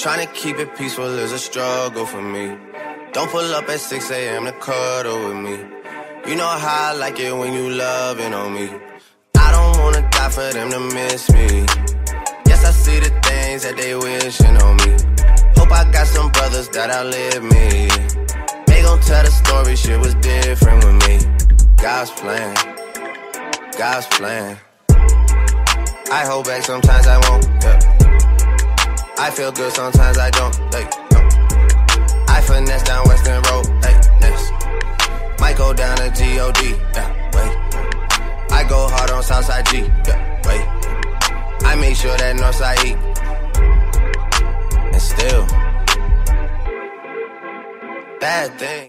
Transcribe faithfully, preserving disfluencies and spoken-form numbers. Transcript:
Trying to keep it peaceful is a struggle for me. Don't pull up at six a.m. to cuddle with me. You know how I like it when you loving on me. I don't wanna die for them to miss me. Yes, I see the things that they wishing on me. Hope I got some brothers that outlive me. They gon' tell the story, shit was different with me. God's plan, God's plan. I hold back, sometimes I won't, yeah. I feel good, sometimes I don't, like, no. I finesse down Western Road, like, next. Might go down to G O D, yeah, wait. I go hard on Southside G, yeah, wait. I make sure that Northside eat. And still, bad thing.